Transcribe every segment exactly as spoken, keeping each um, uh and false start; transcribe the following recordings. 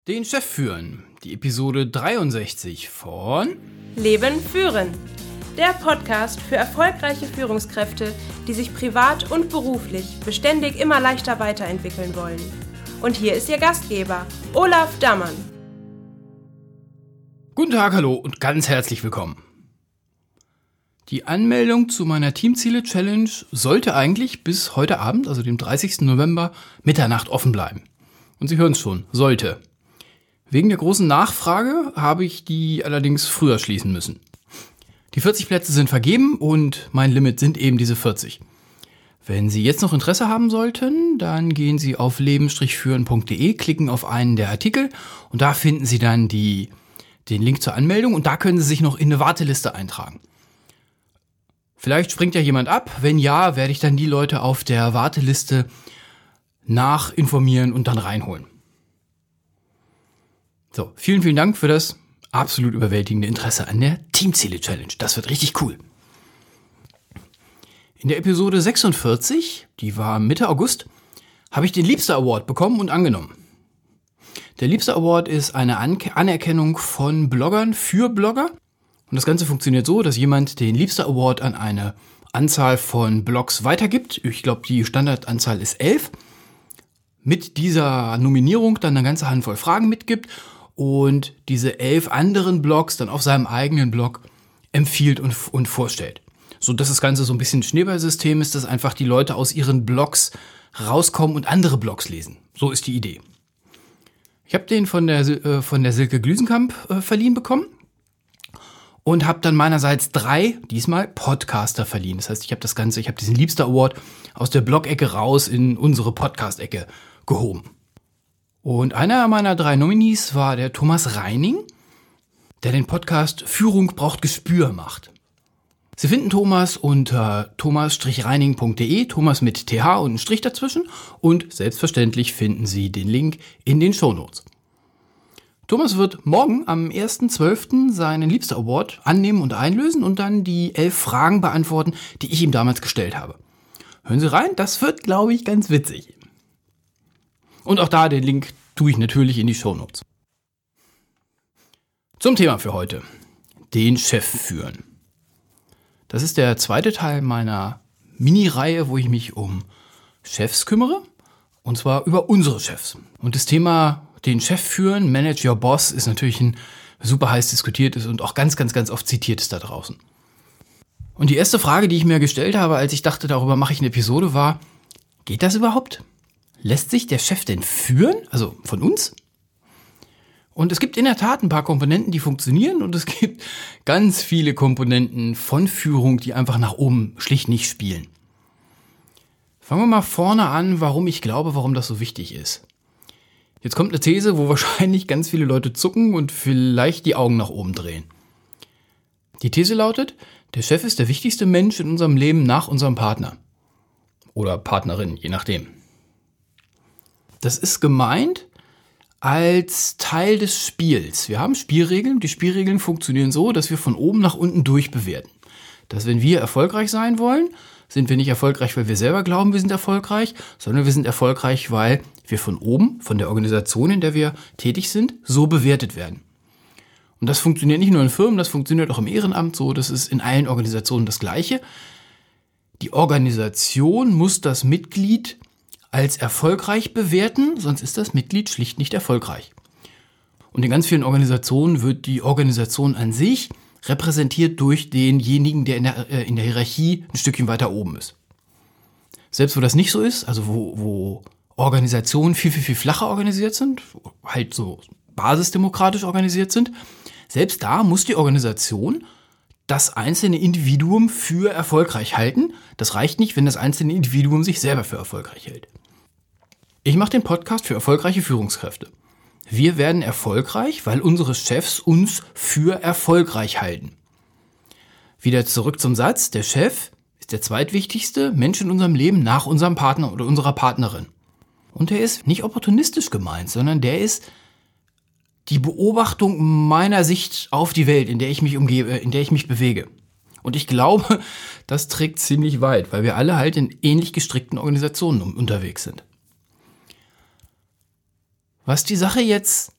Den Chef führen, die Episode dreiundsechzig von Leben führen, der Podcast für erfolgreiche Führungskräfte, die sich privat und beruflich beständig immer leichter weiterentwickeln wollen. Und hier ist Ihr Gastgeber, Olaf Dammann. Guten Tag, hallo und ganz herzlich willkommen. Die Anmeldung zu meiner Teamziele-Challenge sollte eigentlich bis heute Abend, also dem dreißigsten November, Mitternacht offen bleiben. Und Sie hören es schon, sollte. Wegen der großen Nachfrage habe ich die allerdings früher schließen müssen. Die vierzig Plätze sind vergeben und mein Limit sind eben diese vierzig. Wenn Sie jetzt noch Interesse haben sollten, dann gehen Sie auf leben führen punkt de, klicken auf einen der Artikel und da finden Sie dann die, den Link zur Anmeldung und da können Sie sich noch in eine Warteliste eintragen. Vielleicht springt ja jemand ab. Wenn ja, werde ich dann die Leute auf der Warteliste nachinformieren und dann reinholen. So, vielen, vielen Dank für das absolut überwältigende Interesse an der Teamziele-Challenge. Das wird richtig cool. In der Episode sechsundvierzig, die war Mitte August, habe ich den Liebster Award bekommen und angenommen. Der Liebster Award ist eine An- Anerkennung von Bloggern für Blogger. Und das Ganze funktioniert so, dass jemand den Liebster Award an eine Anzahl von Blogs weitergibt. Ich glaube, die Standardanzahl ist elf. Mit dieser Nominierung dann eine ganze Handvoll Fragen mitgibt und diese elf anderen Blogs dann auf seinem eigenen Blog empfiehlt und, und vorstellt. So dass das Ganze so ein bisschen ein Schneeballsystem ist, dass einfach die Leute aus ihren Blogs rauskommen und andere Blogs lesen. So ist die Idee. Ich habe den von der, äh, von der Silke Glüsenkamp äh, verliehen bekommen und habe dann meinerseits drei, diesmal Podcaster verliehen. Das heißt, ich habe das Ganze, ich habe diesen Liebster Award aus der Blog-Ecke raus in unsere Podcast-Ecke gehoben. Und einer meiner drei Nominees war der Thomas Reining, der den Podcast Führung braucht Gespür macht. Sie finden Thomas unter thomas reining punkt de, Thomas mit T H und einen Strich dazwischen und selbstverständlich finden Sie den Link in den Shownotes. Thomas wird morgen am ersten zwölften seinen Liebster Award annehmen und einlösen und dann die elf Fragen beantworten, die ich ihm damals gestellt habe. Hören Sie rein, das wird, glaube ich, ganz witzig. Und auch da den Link tue ich natürlich in die Shownotes. Zum Thema für heute. Den Chef führen. Das ist der zweite Teil meiner Mini-Reihe, wo ich mich um Chefs kümmere. Und zwar über unsere Chefs. Und das Thema den Chef führen, Manage Your Boss, ist natürlich ein super heiß diskutiertes und auch ganz, ganz, ganz oft zitiertes da draußen. Und die erste Frage, die ich mir gestellt habe, als ich dachte, darüber mache ich eine Episode, war, geht das überhaupt? Lässt sich der Chef denn führen? Also von uns? Und es gibt in der Tat ein paar Komponenten, die funktionieren und es gibt ganz viele Komponenten von Führung, die einfach nach oben schlicht nicht spielen. Fangen wir mal vorne an, warum ich glaube, warum das so wichtig ist. Jetzt kommt eine These, wo wahrscheinlich ganz viele Leute zucken und vielleicht die Augen nach oben drehen. Die These lautet, der Chef ist der wichtigste Mensch in unserem Leben nach unserem Partner. Oder Partnerin, je nachdem. Das ist gemeint als Teil des Spiels. Wir haben Spielregeln. Die Spielregeln funktionieren so, dass wir von oben nach unten durchbewerten. Dass wenn wir erfolgreich sein wollen, sind wir nicht erfolgreich, weil wir selber glauben, wir sind erfolgreich, sondern wir sind erfolgreich, weil wir von oben, von der Organisation, in der wir tätig sind, so bewertet werden. Und das funktioniert nicht nur in Firmen, das funktioniert auch im Ehrenamt so, das ist in allen Organisationen das Gleiche. Die Organisation muss das Mitglied als erfolgreich bewerten, sonst ist das Mitglied schlicht nicht erfolgreich. Und in ganz vielen Organisationen wird die Organisation an sich repräsentiert durch denjenigen, der in der, äh, in der Hierarchie ein Stückchen weiter oben ist. Selbst wo das nicht so ist, also wo, wo Organisationen viel, viel, viel flacher organisiert sind, halt so basisdemokratisch organisiert sind, selbst da muss die Organisation das einzelne Individuum für erfolgreich halten. Das reicht nicht, wenn das einzelne Individuum sich selber für erfolgreich hält. Ich mache den Podcast für erfolgreiche Führungskräfte. Wir werden erfolgreich, weil unsere Chefs uns für erfolgreich halten. Wieder zurück zum Satz, der Chef ist der zweitwichtigste Mensch in unserem Leben nach unserem Partner oder unserer Partnerin. Und der ist nicht opportunistisch gemeint, sondern der ist die Beobachtung meiner Sicht auf die Welt, in der ich mich umgebe, in der ich mich bewege. Und ich glaube, das trägt ziemlich weit, weil wir alle halt in ähnlich gestrickten Organisationen unterwegs sind. Was die Sache jetzt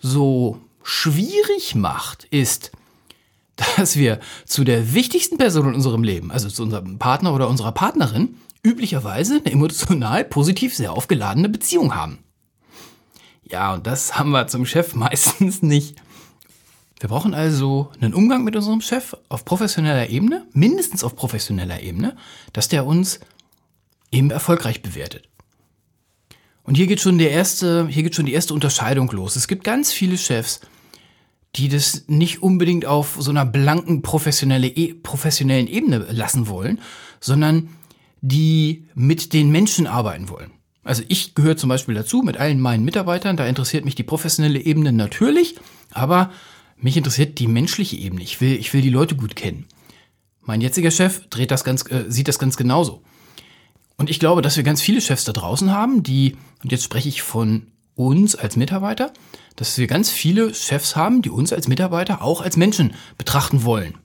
so schwierig macht, ist, dass wir zu der wichtigsten Person in unserem Leben, also zu unserem Partner oder unserer Partnerin, üblicherweise eine emotional positiv sehr aufgeladene Beziehung haben. Ja, und das haben wir zum Chef meistens nicht. Wir brauchen also einen Umgang mit unserem Chef auf professioneller Ebene, mindestens auf professioneller Ebene, dass der uns eben erfolgreich bewertet. Und hier geht schon der erste, hier geht schon die erste Unterscheidung los. Es gibt ganz viele Chefs, die das nicht unbedingt auf so einer blanken professionelle, professionellen Ebene lassen wollen, sondern die mit den Menschen arbeiten wollen. Also ich gehöre zum Beispiel dazu mit allen meinen Mitarbeitern, da interessiert mich die professionelle Ebene natürlich, aber mich interessiert die menschliche Ebene. Ich will, ich will die Leute gut kennen. Mein jetziger Chef dreht das ganz, äh, sieht das ganz genauso. Und ich glaube, dass wir ganz viele Chefs da draußen haben, die, und jetzt spreche ich von uns als Mitarbeiter, dass wir ganz viele Chefs haben, die uns als Mitarbeiter auch als Menschen betrachten wollen.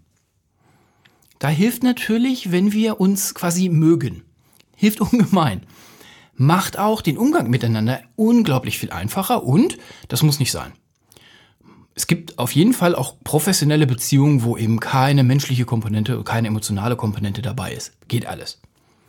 Da hilft natürlich, wenn wir uns quasi mögen. Hilft ungemein. Macht auch den Umgang miteinander unglaublich viel einfacher und das muss nicht sein. Es gibt auf jeden Fall auch professionelle Beziehungen, wo eben keine menschliche Komponente, keine emotionale Komponente dabei ist. Geht alles.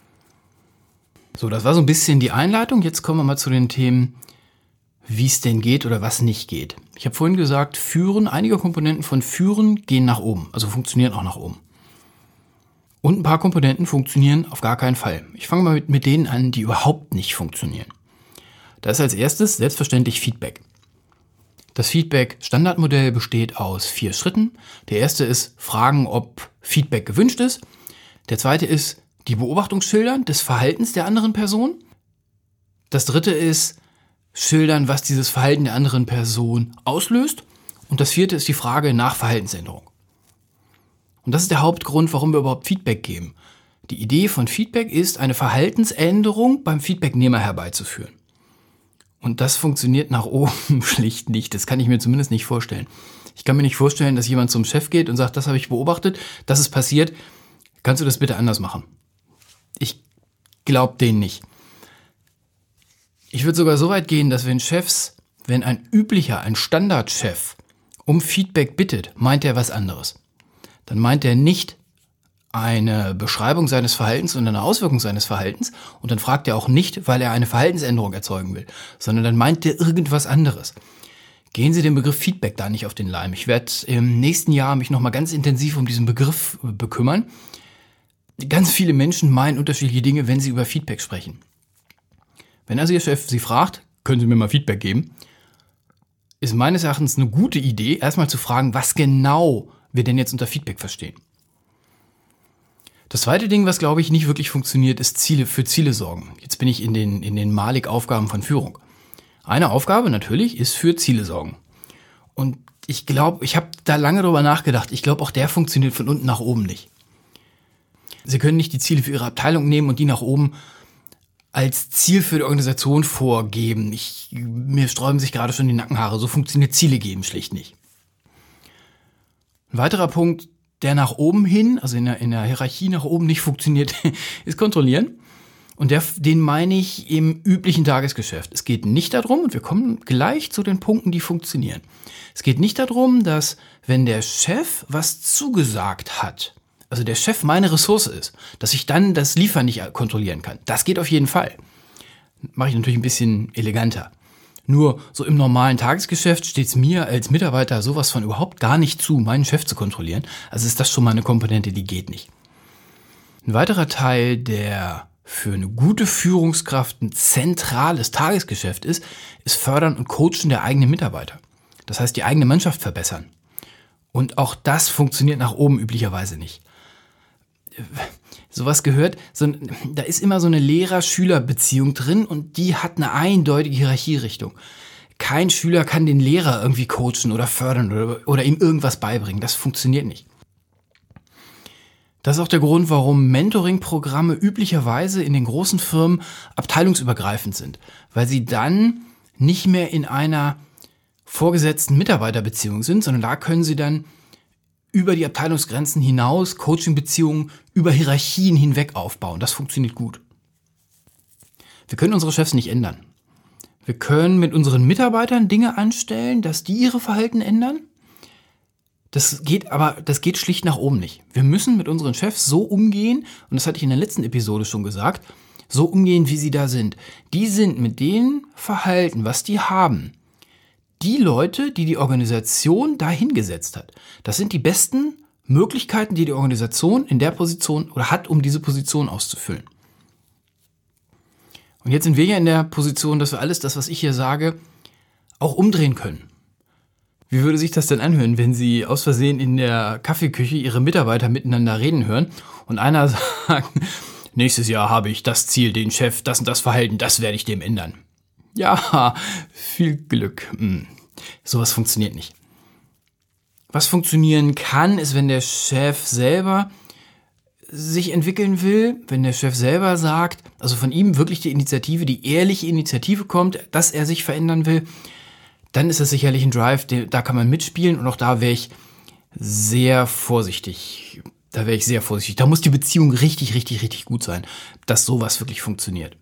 So, das war so ein bisschen die Einleitung. Jetzt kommen wir mal zu den Themen, wie es denn geht oder was nicht geht. Ich habe vorhin gesagt, Führen, einige Komponenten von Führen gehen nach oben, also funktionieren auch nach oben. Und ein paar Komponenten funktionieren auf gar keinen Fall. Ich fange mal mit, mit denen an, die überhaupt nicht funktionieren. Da ist als erstes selbstverständlich Feedback. Das Feedback-Standardmodell besteht aus vier Schritten. Der erste ist fragen, ob Feedback gewünscht ist. Der zweite ist die Beobachtung schildern des Verhaltens der anderen Person. Das dritte ist schildern, was dieses Verhalten der anderen Person auslöst. Und das vierte ist die Frage nach Verhaltensänderung. Und das ist der Hauptgrund, warum wir überhaupt Feedback geben. Die Idee von Feedback ist, eine Verhaltensänderung beim Feedbacknehmer herbeizuführen. Und das funktioniert nach oben schlicht nicht. Das kann ich mir zumindest nicht vorstellen. Ich kann mir nicht vorstellen, dass jemand zum Chef geht und sagt, das habe ich beobachtet, das ist passiert. Kannst du das bitte anders machen? Ich glaube denen nicht. Ich würde sogar so weit gehen, dass wenn Chefs, wenn ein üblicher, ein Standardchef um Feedback bittet, meint er was anderes. Dann meint er nicht eine Beschreibung seines Verhaltens und eine Auswirkung seines Verhaltens und dann fragt er auch nicht, weil er eine Verhaltensänderung erzeugen will, sondern dann meint er irgendwas anderes. Gehen Sie dem Begriff Feedback da nicht auf den Leim. Ich werde im nächsten Jahr mich nochmal ganz intensiv um diesen Begriff bekümmern. Ganz viele Menschen meinen unterschiedliche Dinge, wenn sie über Feedback sprechen. Wenn also Ihr Chef Sie fragt, können Sie mir mal Feedback geben, ist meines Erachtens eine gute Idee, erstmal zu fragen, was genau wir denn jetzt unter Feedback verstehen. Das zweite Ding, was glaube ich nicht wirklich funktioniert, ist Ziele für Ziele sorgen. Jetzt bin ich in den, in den Malik-Aufgaben von Führung. Eine Aufgabe natürlich ist für Ziele sorgen. Und ich glaube, ich habe da lange drüber nachgedacht, ich glaube auch der funktioniert von unten nach oben nicht. Sie können nicht die Ziele für Ihre Abteilung nehmen und die nach oben als Ziel für die Organisation vorgeben. Ich, mir sträuben sich gerade schon die Nackenhaare. So funktioniert Ziele geben schlicht nicht. Ein weiterer Punkt, der nach oben hin, also in der, in der Hierarchie nach oben nicht funktioniert, ist kontrollieren. Und der, den meine ich im üblichen Tagesgeschäft. Es geht nicht darum, und wir kommen gleich zu den Punkten, die funktionieren. Es geht nicht darum, dass wenn der Chef was zugesagt hat, also der Chef meine Ressource ist, dass ich dann das Liefern nicht kontrollieren kann. Das geht auf jeden Fall. Mache ich natürlich ein bisschen eleganter. Nur so im normalen Tagesgeschäft steht es mir als Mitarbeiter sowas von überhaupt gar nicht zu, meinen Chef zu kontrollieren. Also ist das schon mal eine Komponente, die geht nicht. Ein weiterer Teil, der für eine gute Führungskraft ein zentrales Tagesgeschäft ist, ist Fördern und Coachen der eigenen Mitarbeiter. Das heißt, die eigene Mannschaft verbessern. Und auch das funktioniert nach oben üblicherweise nicht. Sowas gehört, so, da ist immer so eine Lehrer-Schüler-Beziehung drin und die hat eine eindeutige Hierarchierichtung. Kein Schüler kann den Lehrer irgendwie coachen oder fördern oder, oder ihm irgendwas beibringen. Das funktioniert nicht. Das ist auch der Grund, warum Mentoring-Programme üblicherweise in den großen Firmen abteilungsübergreifend sind, weil sie dann nicht mehr in einer vorgesetzten Mitarbeiterbeziehung sind, sondern da können sie dann über die Abteilungsgrenzen hinaus Coaching-Beziehungen über Hierarchien hinweg aufbauen. Das funktioniert gut. Wir können unsere Chefs nicht ändern. Wir können mit unseren Mitarbeitern Dinge anstellen, dass die ihre Verhalten ändern. Das geht aber, das geht schlicht nach oben nicht. Wir müssen mit unseren Chefs so umgehen, und das hatte ich in der letzten Episode schon gesagt, so umgehen, wie sie da sind. Die sind mit dem Verhalten, was die haben, die Leute, die die Organisation dahin gesetzt hat. Das sind die besten Möglichkeiten, die die Organisation in der Position oder hat, um diese Position auszufüllen. Und jetzt sind wir ja in der Position, dass wir alles das, was ich hier sage, auch umdrehen können. Wie würde sich das denn anhören, wenn Sie aus Versehen in der Kaffeeküche Ihre Mitarbeiter miteinander reden hören und einer sagt, nächstes Jahr habe ich das Ziel, den Chef, das und das Verhalten, das werde ich dem ändern. Ja, viel Glück. Hm. Sowas funktioniert nicht. Was funktionieren kann, ist, wenn der Chef selber sich entwickeln will, wenn der Chef selber sagt, also von ihm wirklich die Initiative, die ehrliche Initiative kommt, dass er sich verändern will, dann ist das sicherlich ein Drive, da kann man mitspielen und auch da wäre ich sehr vorsichtig. Da wäre ich sehr vorsichtig. Da muss die Beziehung richtig, richtig, richtig gut sein, dass sowas wirklich funktioniert.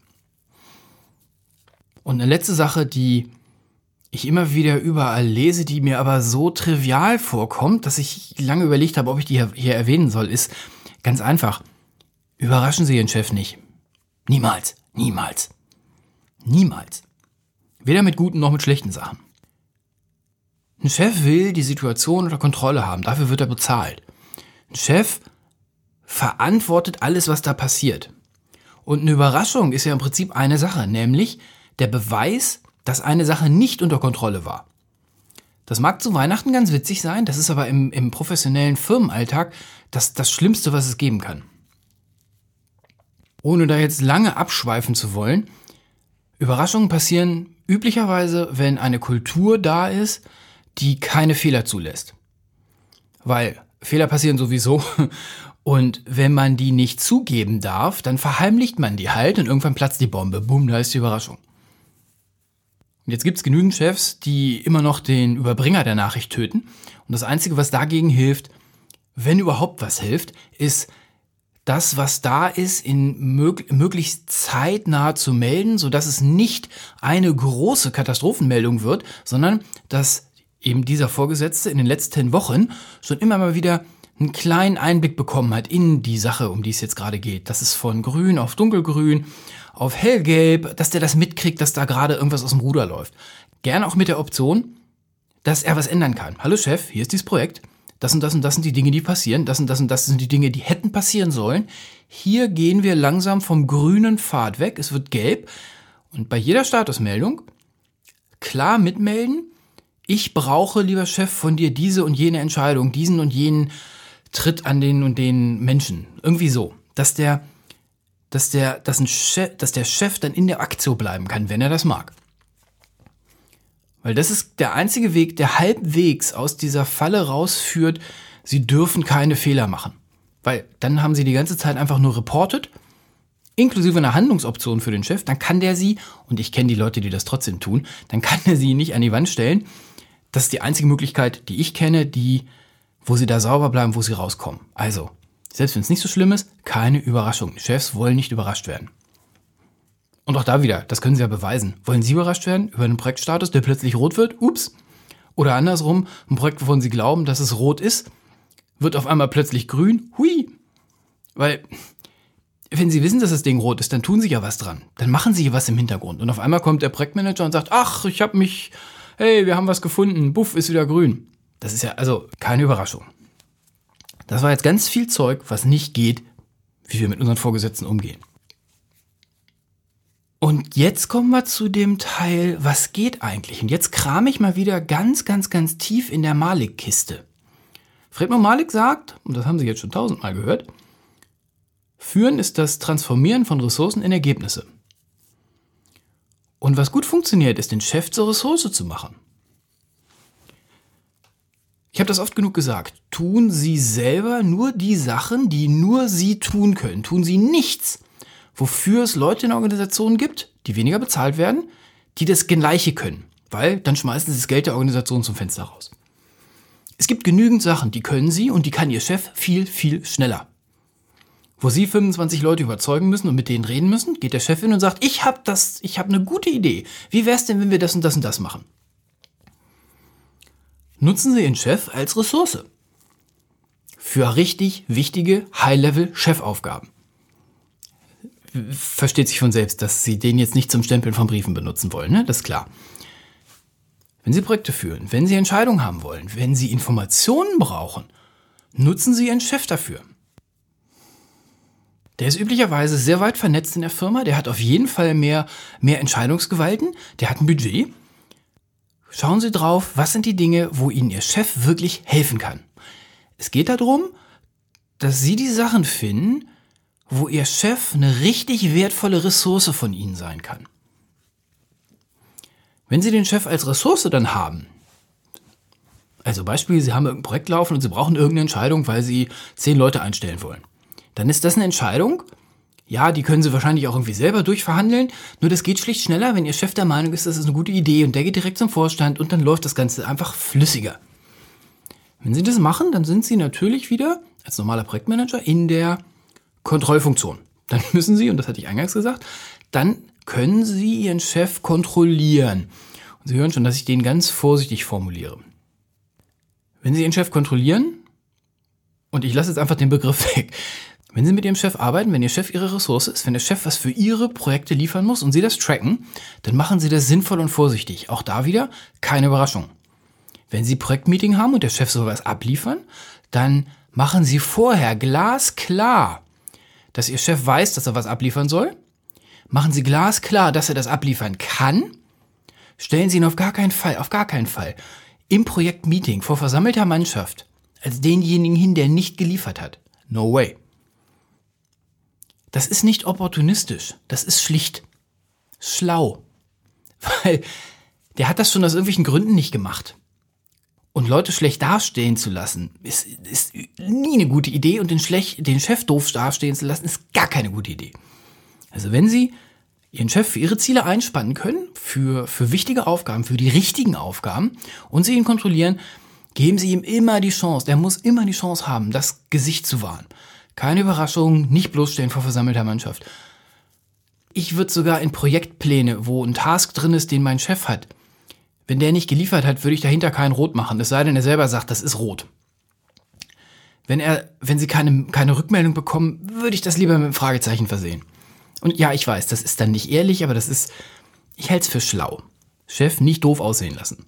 Und eine letzte Sache, die ich immer wieder überall lese, die mir aber so trivial vorkommt, dass ich lange überlegt habe, ob ich die hier erwähnen soll, ist ganz einfach. Überraschen Sie Ihren Chef nicht. Niemals, niemals, niemals. Weder mit guten noch mit schlechten Sachen. Ein Chef will die Situation unter Kontrolle haben, dafür wird er bezahlt. Ein Chef verantwortet alles, was da passiert. Und eine Überraschung ist ja im Prinzip eine Sache, nämlich der Beweis, dass eine Sache nicht unter Kontrolle war. Das mag zu Weihnachten ganz witzig sein, das ist aber im, im professionellen Firmenalltag das, das Schlimmste, was es geben kann. Ohne da jetzt lange abschweifen zu wollen, Überraschungen passieren üblicherweise, wenn eine Kultur da ist, die keine Fehler zulässt. Weil Fehler passieren sowieso und wenn man die nicht zugeben darf, dann verheimlicht man die halt und irgendwann platzt die Bombe. Bumm, da ist die Überraschung. Und jetzt gibt es genügend Chefs, die immer noch den Überbringer der Nachricht töten. Und das Einzige, was dagegen hilft, wenn überhaupt was hilft, ist das, was da ist, in mög- möglichst zeitnah zu melden, sodass es nicht eine große Katastrophenmeldung wird, sondern dass eben dieser Vorgesetzte in den letzten Wochen schon immer mal wieder einen kleinen Einblick bekommen hat in die Sache, um die es jetzt gerade geht. Das ist von grün auf dunkelgrün, auf hellgelb, dass der das mitkriegt, dass da gerade irgendwas aus dem Ruder läuft. Gerne auch mit der Option, dass er was ändern kann. Hallo Chef, hier ist dieses Projekt. Das und das und das sind die Dinge, die passieren. Das und das und das sind die Dinge, die hätten passieren sollen. Hier gehen wir langsam vom grünen Pfad weg. Es wird gelb. Und bei jeder Statusmeldung klar mitmelden, ich brauche, lieber Chef, von dir diese und jene Entscheidung, diesen und jenen Tritt an den und den Menschen. Irgendwie so. Dass der, dass der, dass ein Chef, dass der Chef dann in der Aktion bleiben kann, wenn er das mag. Weil das ist der einzige Weg, der halbwegs aus dieser Falle rausführt, sie dürfen keine Fehler machen. Weil dann haben sie die ganze Zeit einfach nur reportet, inklusive einer Handlungsoption für den Chef, dann kann der sie, und ich kenne die Leute, die das trotzdem tun, dann kann er sie nicht an die Wand stellen. Das ist die einzige Möglichkeit, die ich kenne, die, wo sie da sauber bleiben, wo sie rauskommen. Also, selbst wenn es nicht so schlimm ist, keine Überraschung. Die Chefs wollen nicht überrascht werden. Und auch da wieder, das können sie ja beweisen. Wollen sie überrascht werden über einen Projektstatus, der plötzlich rot wird? Ups. Oder andersrum, ein Projekt, wovon sie glauben, dass es rot ist, wird auf einmal plötzlich grün. Hui. Weil, wenn sie wissen, dass das Ding rot ist, dann tun sie ja was dran. Dann machen sie ja was im Hintergrund. Und auf einmal kommt der Projektmanager und sagt, ach, ich habe mich, hey, wir haben was gefunden, buff, ist wieder grün. Das ist ja also keine Überraschung. Das war jetzt ganz viel Zeug, was nicht geht, wie wir mit unseren Vorgesetzten umgehen. Und jetzt kommen wir zu dem Teil, was geht eigentlich? Und jetzt kram ich mal wieder ganz, ganz, ganz tief in der Malik-Kiste. Friedman Malik sagt, und das haben Sie jetzt schon tausendmal gehört, Führen ist das Transformieren von Ressourcen in Ergebnisse. Und was gut funktioniert, ist, den Chef zur Ressource zu machen. Ich habe das oft genug gesagt. Tun Sie selber nur die Sachen, die nur Sie tun können. Tun Sie nichts, wofür es Leute in Organisationen gibt, die weniger bezahlt werden, die das Gleiche können. Weil dann schmeißen Sie das Geld der Organisation zum Fenster raus. Es gibt genügend Sachen, die können Sie und die kann Ihr Chef viel, viel schneller. wo Sie fünfundzwanzig Leute überzeugen müssen und mit denen reden müssen, geht der Chef hin und sagt, ich habe das, ich habe eine gute Idee. Wie wär's denn, wenn wir das und das und das machen? Nutzen Sie Ihren Chef als Ressource für richtig wichtige High-Level-Chefaufgaben. Versteht sich von selbst, dass Sie den jetzt nicht zum Stempeln von Briefen benutzen wollen, ne? Das ist klar. Wenn Sie Projekte führen, wenn Sie Entscheidungen haben wollen, wenn Sie Informationen brauchen, nutzen Sie Ihren Chef dafür. Der ist üblicherweise sehr weit vernetzt in der Firma, der hat auf jeden Fall mehr, mehr Entscheidungsgewalten, der hat ein Budget. Schauen Sie drauf, was sind die Dinge, wo Ihnen Ihr Chef wirklich helfen kann. Es geht darum, dass Sie die Sachen finden, wo Ihr Chef eine richtig wertvolle Ressource von Ihnen sein kann. Wenn Sie den Chef als Ressource dann haben, also Beispiel, Sie haben irgendein Projekt laufen und Sie brauchen irgendeine Entscheidung, weil Sie zehn Leute einstellen wollen, dann ist das eine Entscheidung, ja, die können Sie wahrscheinlich auch irgendwie selber durchverhandeln, nur das geht schlicht schneller, wenn Ihr Chef der Meinung ist, das ist eine gute Idee und der geht direkt zum Vorstand und dann läuft das Ganze einfach flüssiger. Wenn Sie das machen, dann sind Sie natürlich wieder als normaler Projektmanager in der Kontrollfunktion. Dann müssen Sie, und das hatte ich eingangs gesagt, dann können Sie Ihren Chef kontrollieren. Und Sie hören schon, dass ich den ganz vorsichtig formuliere. Wenn Sie Ihren Chef kontrollieren, und ich lasse jetzt einfach den Begriff weg, wenn Sie mit Ihrem Chef arbeiten, wenn Ihr Chef Ihre Ressource ist, wenn der Chef was für Ihre Projekte liefern muss und Sie das tracken, dann machen Sie das sinnvoll und vorsichtig. Auch da wieder keine Überraschung. Wenn Sie Projektmeeting haben und der Chef soll was abliefern, dann machen Sie vorher glasklar, dass Ihr Chef weiß, dass er was abliefern soll. Machen Sie glasklar, dass er das abliefern kann. Stellen Sie ihn auf gar keinen Fall, auf gar keinen Fall im Projektmeeting vor versammelter Mannschaft als denjenigen hin, der nicht geliefert hat. No way. Das ist nicht opportunistisch. Das ist schlicht schlau. Weil der hat das schon aus irgendwelchen Gründen nicht gemacht. Und Leute schlecht dastehen zu lassen, ist, ist nie eine gute Idee. Und den, schlecht, den Chef doof dastehen zu lassen, ist gar keine gute Idee. Also wenn Sie Ihren Chef für Ihre Ziele einspannen können, für, für wichtige Aufgaben, für die richtigen Aufgaben und Sie ihn kontrollieren, geben Sie ihm immer die Chance, der muss immer die Chance haben, das Gesicht zu wahren. Keine Überraschung, nicht bloßstellen vor versammelter Mannschaft. Ich würde sogar in Projektpläne, wo ein Task drin ist, den mein Chef hat, wenn der nicht geliefert hat, würde ich dahinter kein Rot machen, es sei denn, er selber sagt, das ist rot. Wenn er, wenn Sie keine, keine Rückmeldung bekommen, würde ich das lieber mit einem Fragezeichen versehen. Und ja, ich weiß, das ist dann nicht ehrlich, aber das ist, ich halte es für schlau. Chef nicht doof aussehen lassen.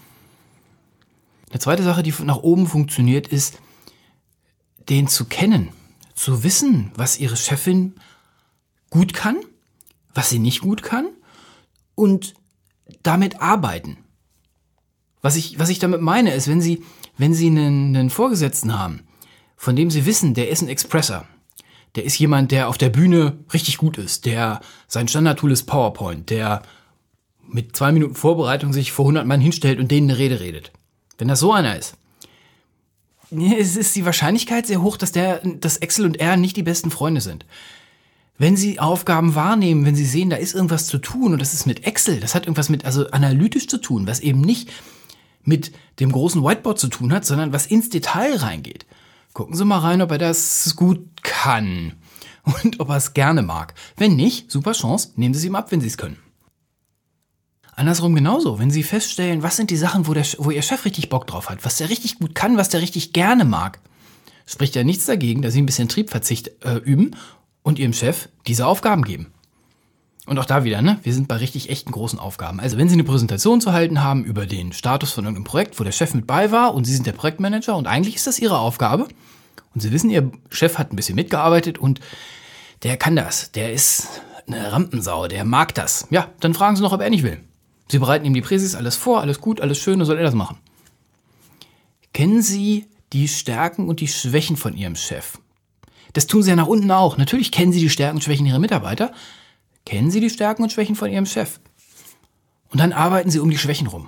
Eine zweite Sache, die nach oben funktioniert, ist, den zu kennen, zu wissen, was Ihre Chefin gut kann, was sie nicht gut kann und damit arbeiten. Was ich, was ich damit meine, ist, wenn Sie, wenn Sie einen, einen Vorgesetzten haben, von dem Sie wissen, der ist ein Expresser, der ist jemand, der auf der Bühne richtig gut ist, der sein Standardtool ist PowerPoint, der mit zwei Minuten Vorbereitung sich vor hundert Mann hinstellt und denen eine Rede redet. Wenn das so einer ist, es ist die Wahrscheinlichkeit sehr hoch, dass der, dass Excel und er nicht die besten Freunde sind. Wenn Sie Aufgaben wahrnehmen, wenn Sie sehen, da ist irgendwas zu tun und das ist mit Excel, das hat irgendwas mit, also analytisch zu tun, was eben nicht mit dem großen Whiteboard zu tun hat, sondern was ins Detail reingeht. Gucken Sie mal rein, ob er das gut kann und ob er es gerne mag. Wenn nicht, super Chance, nehmen Sie es ihm ab, wenn Sie es können. Andersrum genauso, wenn Sie feststellen, was sind die Sachen, wo, der, wo Ihr Chef richtig Bock drauf hat, was der richtig gut kann, was der richtig gerne mag, spricht ja nichts dagegen, dass Sie ein bisschen Triebverzicht äh, üben und Ihrem Chef diese Aufgaben geben. Und auch da wieder, ne, wir sind bei richtig echten großen Aufgaben. Also wenn Sie eine Präsentation zu halten haben über den Status von irgendeinem Projekt, wo der Chef mit bei war und Sie sind der Projektmanager und eigentlich ist das Ihre Aufgabe und Sie wissen, Ihr Chef hat ein bisschen mitgearbeitet und der kann das, der ist eine Rampensau, der mag das. Ja, dann fragen Sie noch, ob er nicht will. Sie bereiten ihm die Präsis, alles vor, alles gut, alles schön, dann soll er das machen. Kennen Sie die Stärken und die Schwächen von Ihrem Chef? Das tun Sie ja nach unten auch. Natürlich kennen Sie die Stärken und Schwächen Ihrer Mitarbeiter. Kennen Sie die Stärken und Schwächen von Ihrem Chef? Und dann arbeiten Sie um die Schwächen rum.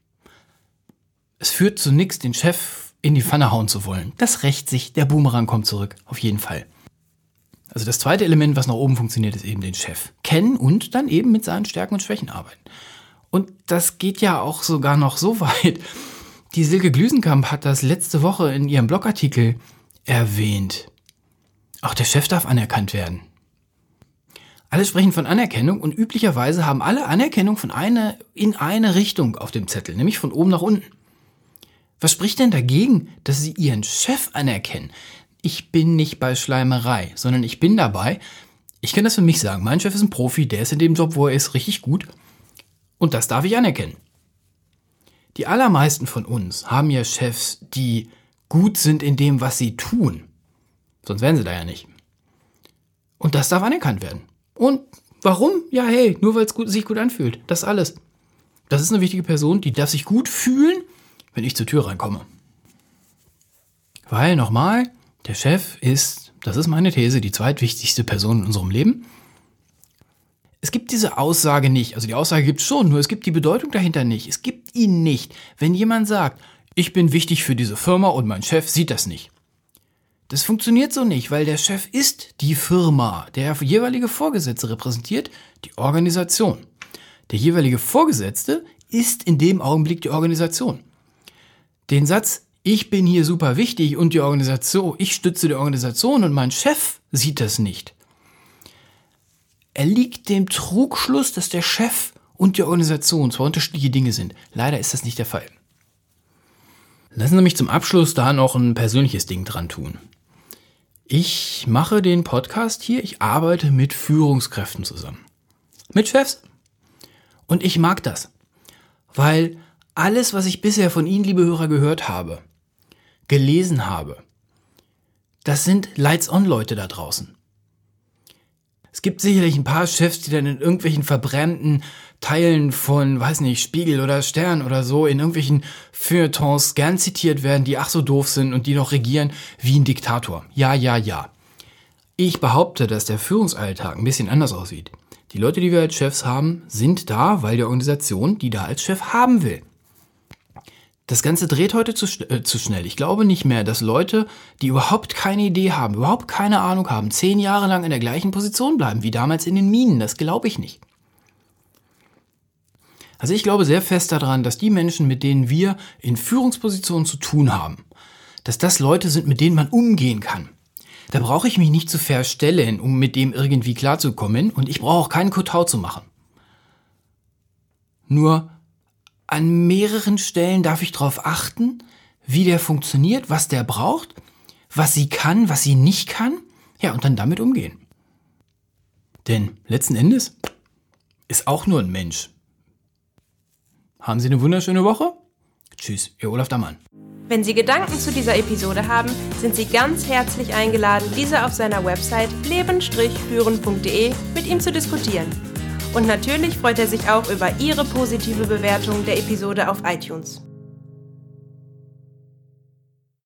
Es führt zu nichts, den Chef in die Pfanne hauen zu wollen. Das rächt sich, der Boomerang kommt zurück, auf jeden Fall. Also das zweite Element, was nach oben funktioniert, ist eben den Chef kennen und dann eben mit seinen Stärken und Schwächen arbeiten. Und das geht ja auch sogar noch so weit. Die Silke Glüsenkamp hat das letzte Woche in ihrem Blogartikel erwähnt. Auch der Chef darf anerkannt werden. Alle sprechen von Anerkennung und üblicherweise haben alle Anerkennung von eine, in eine Richtung auf dem Zettel, nämlich von oben nach unten. Was spricht denn dagegen, dass Sie Ihren Chef anerkennen? Ich bin nicht bei Schleimerei, sondern ich bin dabei. Ich kann das für mich sagen. Mein Chef ist ein Profi, der ist in dem Job, wo er ist, richtig gut. Und das darf ich anerkennen. Die allermeisten von uns haben ja Chefs, die gut sind in dem, was sie tun. Sonst wären sie da ja nicht. Und das darf anerkannt werden. Und warum? Ja, hey, nur weil es gut, sich gut anfühlt. Das alles. Das ist eine wichtige Person, die darf sich gut fühlen, wenn ich zur Tür reinkomme. Weil, nochmal, der Chef ist, das ist meine These, die zweitwichtigste Person in unserem Leben. Es gibt diese Aussage nicht. Also die Aussage gibt es schon, nur es gibt die Bedeutung dahinter nicht. Es gibt ihn nicht. Wenn jemand sagt, ich bin wichtig für diese Firma und mein Chef sieht das nicht. Das funktioniert so nicht, weil der Chef ist die Firma. Der jeweilige Vorgesetzte repräsentiert die Organisation. Der jeweilige Vorgesetzte ist in dem Augenblick die Organisation. Den Satz, ich bin hier super wichtig und die Organisation, ich stütze die Organisation und mein Chef sieht das nicht. Er liegt dem Trugschluss, dass der Chef und die Organisation zwei unterschiedliche Dinge sind. Leider ist das nicht der Fall. Lassen Sie mich zum Abschluss da noch ein persönliches Ding dran tun. Ich mache den Podcast hier, ich arbeite mit Führungskräften zusammen. Mit Chefs. Und ich mag das, weil alles, was ich bisher von Ihnen, liebe Hörer, gehört habe, gelesen habe, das sind Lights-on-Leute da draußen. Es gibt sicherlich ein paar Chefs, die dann in irgendwelchen verbrämten Teilen von, weiß nicht, Spiegel oder Stern oder so, in irgendwelchen Feuilletons gern zitiert werden, die ach so doof sind und die noch regieren wie ein Diktator. Ja, ja, ja. Ich behaupte, dass der Führungsalltag ein bisschen anders aussieht. Die Leute, die wir als Chefs haben, sind da, weil die Organisation die da als Chef haben will. Das Ganze dreht heute zu, äh, zu schnell. Ich glaube nicht mehr, dass Leute, die überhaupt keine Idee haben, überhaupt keine Ahnung haben, zehn Jahre lang in der gleichen Position bleiben, wie damals in den Minen. Das glaube ich nicht. Also ich glaube sehr fest daran, dass die Menschen, mit denen wir in Führungspositionen zu tun haben, dass das Leute sind, mit denen man umgehen kann. Da brauche ich mich nicht zu verstellen, um mit dem irgendwie klarzukommen, und ich brauche auch keinen Kotau zu machen. Nur an mehreren Stellen darf ich darauf achten, wie der funktioniert, was der braucht, was sie kann, was sie nicht kann, ja, und dann damit umgehen. Denn letzten Endes ist auch nur ein Mensch. Haben Sie eine wunderschöne Woche? Tschüss, Ihr Olaf Dammann. Wenn Sie Gedanken zu dieser Episode haben, sind Sie ganz herzlich eingeladen, diese auf seiner Website leben führen punkt de mit ihm zu diskutieren. Und natürlich freut er sich auch über Ihre positive Bewertung der Episode auf iTunes.